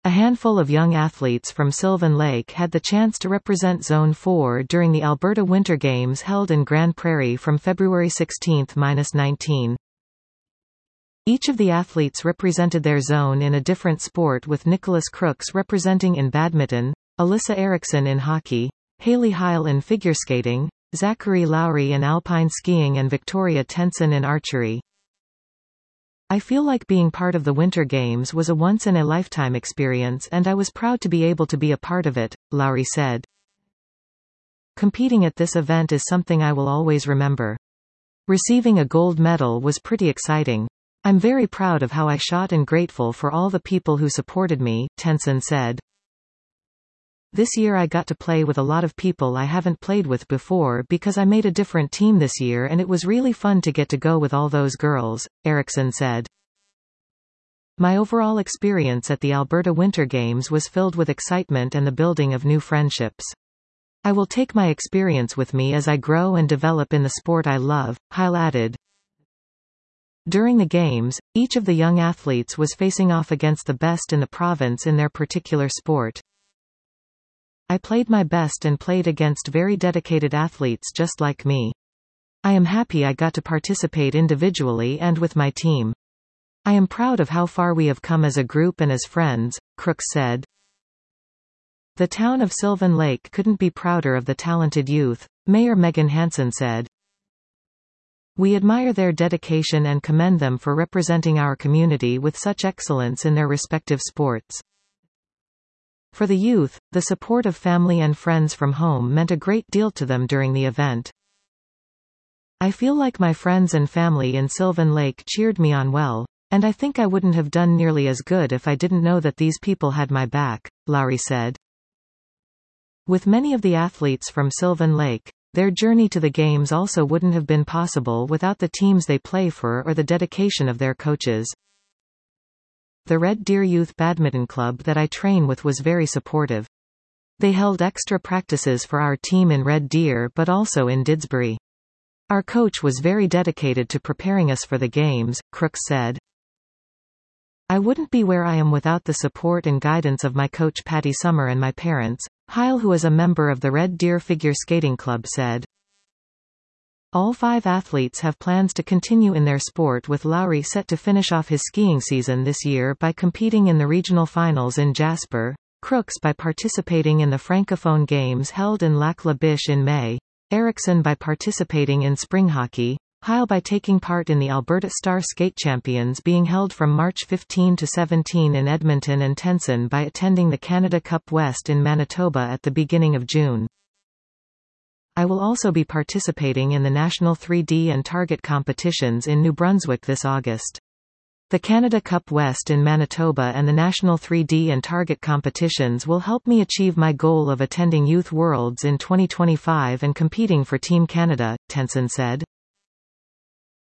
A handful of young athletes from Sylvan Lake had the chance to represent Zone 4 during the Alberta Winter Games held in Grande Prairie from February 16–19. Each of the athletes represented their zone in a different sport, with Nicholas Crooks representing in badminton, Alyssa Erickson in hockey, Haley Heil in figure skating, Zachary Lowry in alpine skiing, and Victoria Tenson in archery. I feel like being part of the Winter Games was a once-in-a-lifetime experience, and I was proud to be able to be a part of it, Lowry said. Competing at this event is something I will always remember. Receiving a gold medal was pretty exciting. I'm very proud of how I shot and grateful for all the people who supported me, Tenson said. This year I got to play with a lot of people I haven't played with before because I made a different team this year, and it was really fun to get to go with all those girls, Erickson said. My overall experience at the Alberta Winter Games was filled with excitement and the building of new friendships. I will take my experience with me as I grow and develop in the sport I love, Heil added. During the Games, each of the young athletes was facing off against the best in the province in their particular sport. I played my best and played against very dedicated athletes just like me. I am happy I got to participate individually and with my team. I am proud of how far we have come as a group and as friends, Crooks said. The town of Sylvan Lake couldn't be prouder of the talented youth, Mayor Megan Hansen said. We admire their dedication and commend them for representing our community with such excellence in their respective sports. For the youth, the support of family and friends from home meant a great deal to them during the event. I feel like my friends and family in Sylvan Lake cheered me on well, and I think I wouldn't have done nearly as good if I didn't know that these people had my back, Lowry said. With many of the athletes from Sylvan Lake, their journey to the Games also wouldn't have been possible without the teams they play for or the dedication of their coaches. The Red Deer Youth Badminton Club that I train with was very supportive. They held extra practices for our team in Red Deer but also in Didsbury. Our coach was very dedicated to preparing us for the Games, Crooks said. I wouldn't be where I am without the support and guidance of my coach Patty Summer and my parents, Heil, who is a member of the Red Deer Figure Skating Club, said. All 5 athletes have plans to continue in their sport, with Lowry set to finish off his skiing season this year by competing in the regional finals in Jasper, Crooks by participating in the Francophone Games held in Lac-La-Biche in May, Erickson by participating in spring hockey, Heil by taking part in the Alberta Star Skate Champions being held from March 15 to 17 in Edmonton, and Tenson by attending the Canada Cup West in Manitoba at the beginning of June. I will also be participating in the National 3D and Target competitions in New Brunswick this August. The Canada Cup West in Manitoba and the National 3D and Target competitions will help me achieve my goal of attending Youth Worlds in 2025 and competing for Team Canada, Tenson said.